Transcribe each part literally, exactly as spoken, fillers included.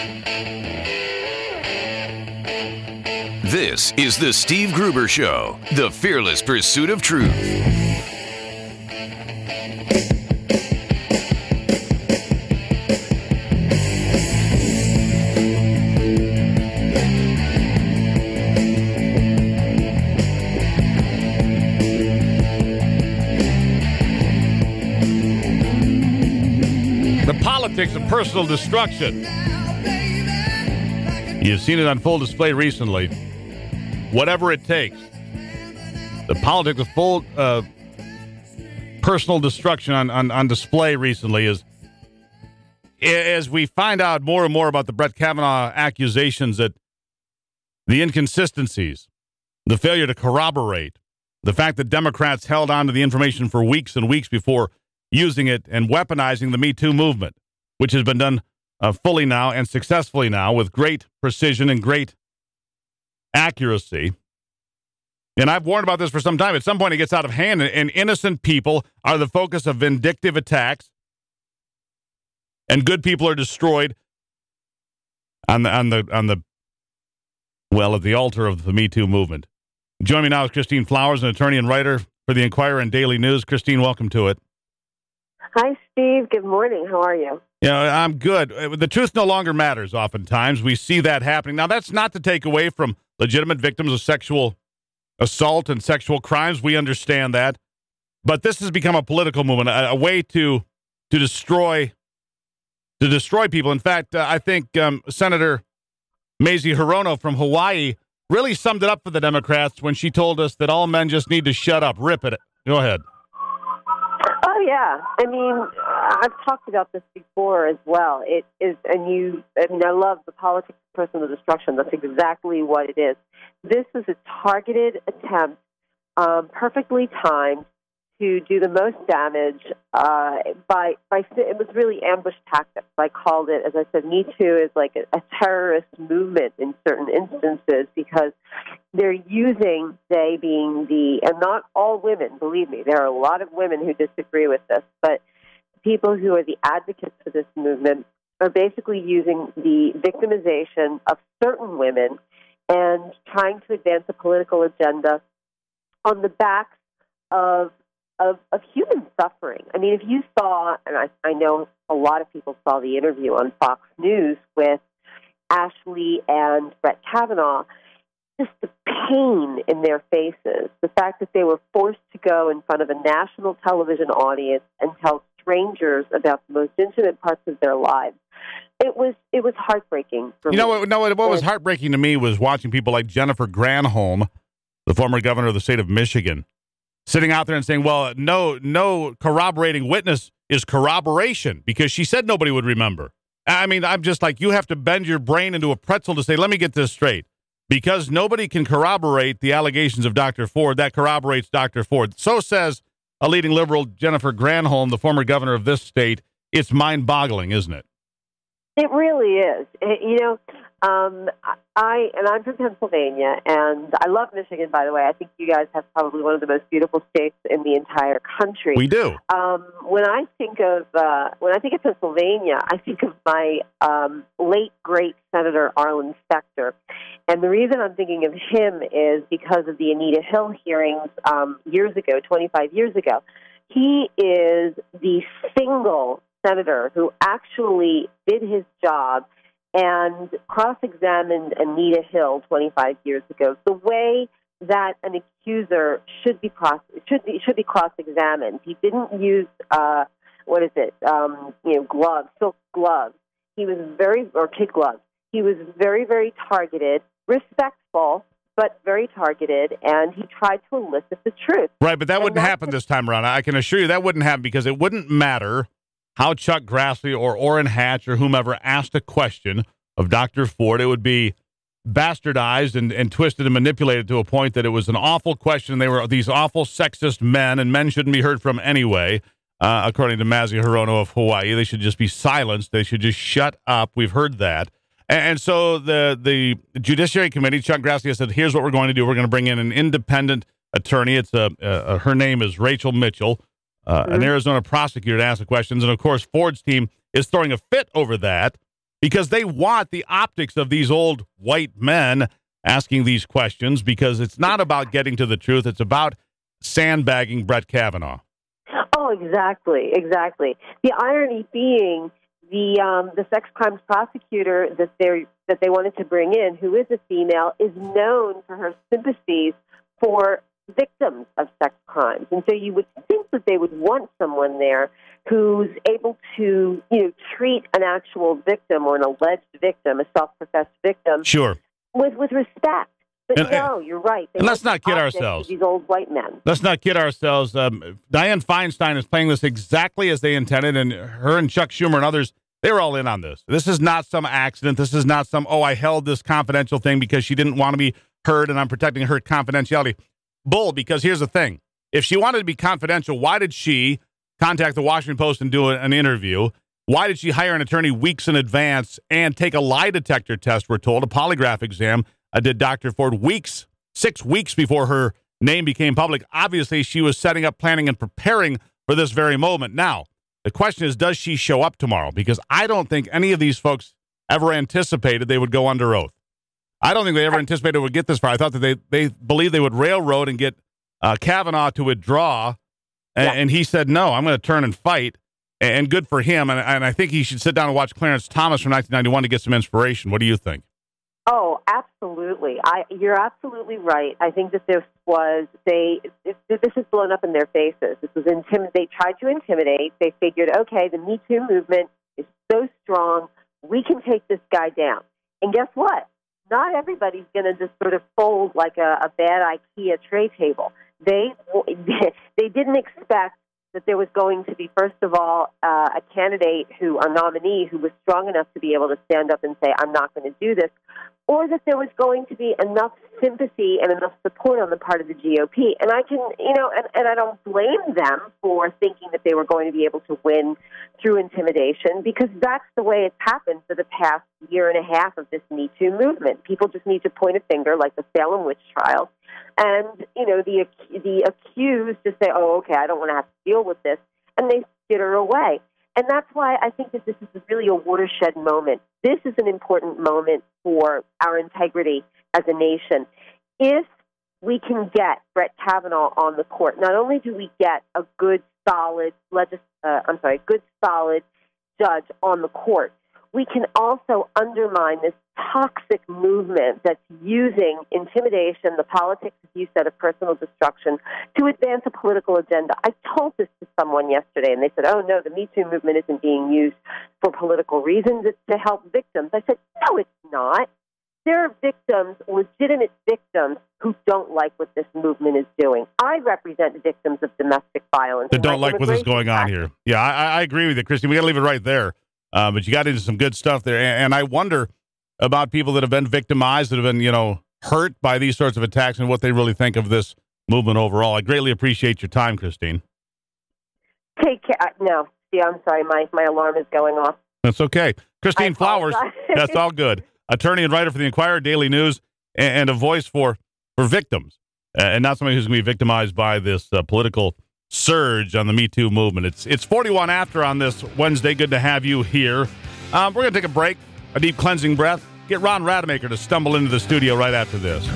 This is the Steve Gruber Show, the fearless pursuit of truth. The politics of personal destruction. You've seen it on full display recently. Whatever it takes. The politics of full uh, personal destruction on, on, on display recently is, as we find out more and more about the Brett Kavanaugh accusations, that the inconsistencies, the failure to corroborate, the fact that Democrats held on to the information for weeks and weeks before using it and weaponizing the Me Too movement, which has been done uh, fully now and successfully now with great precision and great accuracy. And I've warned about this for some time. At some point, it gets out of hand, and innocent people are the focus of vindictive attacks, and good people are destroyed on the on the on the well at the altar of the Me Too movement. Join me now is Christine Flowers, an attorney and writer for the Enquirer and Daily News. Christine, welcome to it. Hi, Steve. Good morning. How are you? Yeah, I'm good. The truth no longer matters. Oftentimes, we see that happening. Now, that's not to take away from legitimate victims of sexual assault and sexual crimes. We understand that. But this has become a political movement, a, a way to to destroy to destroy people. In fact, uh, I think um, Senator Mazie Hirono from Hawaii really summed it up for the Democrats when she told us that all men just need to shut up. Rip it. Go ahead. Oh, yeah. I mean, I've talked about this before as well. It is, and you, I mean, I love the politics of personal destruction. That's exactly what it is. This was a targeted attempt, um, perfectly timed, to do the most damage uh, by, by, it was really ambush tactics. I called it, as I said, Me Too is like a, a terrorist movement in certain instances because they're using, they being the, and not all women, believe me, there are a lot of women who disagree with this, but people who are the advocates for this movement are basically using the victimization of certain women and trying to advance a political agenda on the backs of Of, of human suffering. I mean, if you saw, and I, I know a lot of people saw the interview on Fox News with Ashley and Brett Kavanaugh, just the pain in their faces, the fact that they were forced to go in front of a national television audience and tell strangers about the most intimate parts of their lives. It was it was heartbreaking for you me. know what, no, what was heartbreaking to me was watching people like Jennifer Granholm, the former governor of the state of Michigan, sitting out there and saying, well, no, no corroborating witness is corroboration because she said nobody would remember. I mean, I'm just like, you have to bend your brain into a pretzel to say, let me get this straight. Because nobody can corroborate the allegations of Doctor Ford, that corroborates Doctor Ford. So says a leading liberal, Jennifer Granholm, the former governor of this state. It's mind-boggling, isn't it? It really is. It, you know, um, I and I'm from Pennsylvania, and I love Michigan. By the way, I think you guys have probably one of the most beautiful states in the entire country. We do. Um, when I think of uh, when I think of Pennsylvania, I think of my um, late great Senator Arlen Specter, and the reason I'm thinking of him is because of the Anita Hill hearings um, years ago, twenty-five years ago. He is the single senator who actually did his job and cross-examined Anita Hill twenty-five years ago, the way that an accuser should be cross should be should be cross-examined. He didn't use uh, what is it? Um, you know, gloves, silk gloves. He was very or kid gloves. He was very, very targeted, respectful, but very targeted, and he tried to elicit the truth. Right, but that and wouldn't happen this time around. I can assure you that wouldn't happen because it wouldn't matter how Chuck Grassley or Orrin Hatch or whomever asked a question of Doctor Ford. It would be bastardized and, and twisted and manipulated to a point that it was an awful question. They were these awful sexist men, and men shouldn't be heard from anyway, uh, according to Mazie Hirono of Hawaii. They should just be silenced. They should just shut up. We've heard that. And, and so the, the Judiciary Committee, Chuck Grassley, said, here's what we're going to do. We're going to bring in an independent attorney. It's a, uh, her name is Rachel Mitchell. Uh, mm-hmm. An Arizona prosecutor to ask the questions. And, of course, Ford's team is throwing a fit over that because they want the optics of these old white men asking these questions, because it's not about getting to the truth. It's about sandbagging Brett Kavanaugh. Oh, exactly, exactly. The irony being the um, the sex crimes prosecutor that they that they wanted to bring in, who is a female, is known for her sympathies for victims of sex crimes. And so you would think that they would want someone there who's able to, you know, treat an actual victim or an alleged victim, a self-professed victim, sure, with, with respect. But and, no, you're right. They and let's not kid ourselves. These old white men. Let's not kid ourselves. Um, Dianne Feinstein is playing this exactly as they intended, and her and Chuck Schumer and others, they were all in on this. This is not some accident. This is not some, oh, I held this confidential thing because she didn't want to be heard and I'm protecting her confidentiality. Bull, because here's the thing. If she wanted to be confidential, why did she contact the Washington Post and do an interview? Why did she hire an attorney weeks in advance and take a lie detector test, we're told, a polygraph exam, uh, did Doctor Ford weeks, six weeks before her name became public? Obviously, she was setting up, planning, and preparing for this very moment. Now, the question is, does she show up tomorrow? Because I don't think any of these folks ever anticipated they would go under oath. I don't think they ever anticipated it would get this far. I thought that they, they believed they would railroad and get uh, Kavanaugh to withdraw, and, yeah. and he said, no, I'm going to turn and fight, and, and good for him. And, and I think he should sit down and watch Clarence Thomas from nineteen ninety-one to get some inspiration. What do you think? Oh, absolutely. I, you're absolutely right. I think that this was, they, it, this is blown up in their faces. This was intim- They tried to intimidate. They figured, okay, the Me Too movement is so strong, we can take this guy down. And guess what? Not everybody's going to just sort of fold like a, a bad IKEA tray table. They they didn't expect that there was going to be, first of all, uh, a candidate who, a nominee who was strong enough to be able to stand up and say, I'm not going to do this, or that there was going to be enough sympathy and enough support on the part of the G O P. And I can, you know, and, and I don't blame them for thinking that they were going to be able to win through intimidation, because that's the way it's happened for the past year and a half of this Me Too movement. People just need to point a finger, like the Salem witch trial, and, you know, the the accused just say, oh, okay, I don't want to have to deal with this, and they skitter away. And that's why I think that this is really a watershed moment. This is an important moment for our integrity as a nation. If we can get Brett Kavanaugh on the court, not only do we get a good, solid, legis- uh, I'm sorry, good, solid judge on the court, we can also undermine this toxic movement that's using intimidation, the politics, as you said, of personal destruction, to advance a political agenda. I told this to someone yesterday, and they said, oh, no, the Me Too movement isn't being used for political reasons. It's to help victims. I said, no, it's not. There are victims, legitimate victims, who don't like what this movement is doing. I represent victims of domestic violence. That don't like what is going on here. Yeah, I, I agree with you, Christy. We got to leave it right there. Uh, but you got into some good stuff there. And, and I wonder about people that have been victimized, that have been, you know, hurt by these sorts of attacks, and what they really think of this movement overall. I greatly appreciate your time, Christine. Take care. No, see, I'm sorry. My, my alarm is going off. That's okay. Christine Flowers, that's all good. Attorney and writer for the Inquirer, Daily News, and, and a voice for, for victims, uh, and not somebody who's going to be victimized by this uh, political surge on the Me Too movement. It's it's forty-one after on this Wednesday. Good to have you here. Um, we're going to take a break, a deep cleansing breath. Get Ron Rademacher to stumble into the studio right after this.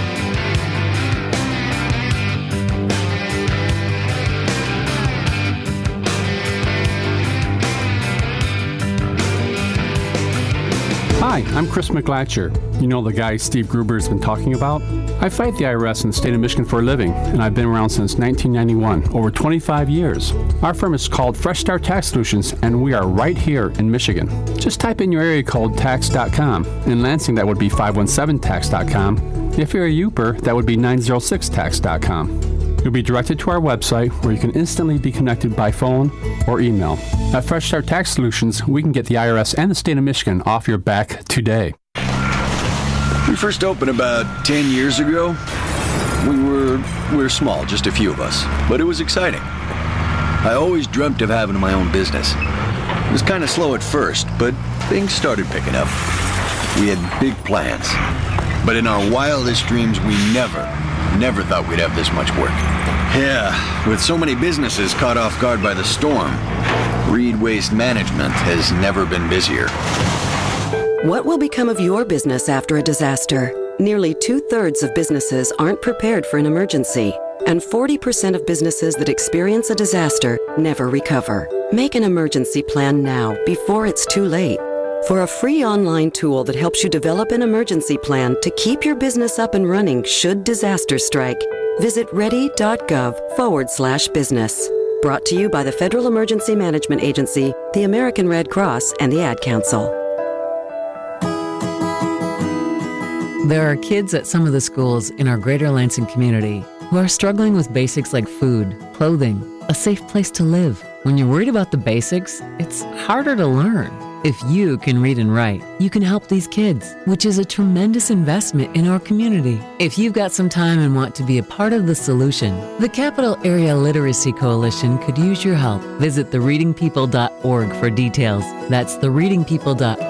Hi, I'm Chris McGlatcher. You know the guy Steve Gruber has been talking about? I fight the I R S in the state of Michigan for a living, and I've been around since nineteen ninety-one, over twenty-five years. Our firm is called Fresh Start Tax Solutions, and we are right here in Michigan. Just type in your area code tax dot com. In Lansing, that would be five one seven tax dot com. If you're a Uper, that would be nine oh six tax dot com. You'll be directed to our website, where you can instantly be connected by phone or email. At Fresh Start Tax Solutions, we can get the I R S and the state of Michigan off your back today. We first opened about ten years ago. We were we were small, just a few of us, but it was exciting. I always dreamt of having my own business. It was kind of slow at first, but things started picking up. We had big plans, but in our wildest dreams, we never, never thought we'd have this much work. Yeah, with so many businesses caught off guard by the storm, Reed Waste Management has never been busier. What will become of your business after a disaster? Nearly two-thirds of businesses aren't prepared for an emergency, and forty percent of businesses that experience a disaster never recover. Make an emergency plan now, before it's too late. For a free online tool that helps you develop an emergency plan to keep your business up and running should disaster strike, visit ready.gov forward slash business. Brought to you by the Federal Emergency Management Agency, the American Red Cross, and the Ad Council. There are kids at some of the schools in our Greater Lansing community who are struggling with basics like food, clothing, a safe place to live. When you're worried about the basics, it's harder to learn. If you can read and write, you can help these kids, which is a tremendous investment in our community. If you've got some time and want to be a part of the solution, the Capital Area Literacy Coalition could use your help. Visit the reading people dot org for details. That's the reading people dot org.